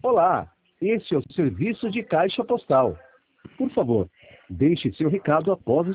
Olá, este é o serviço de caixa postal. Por favor, deixe seu recado após o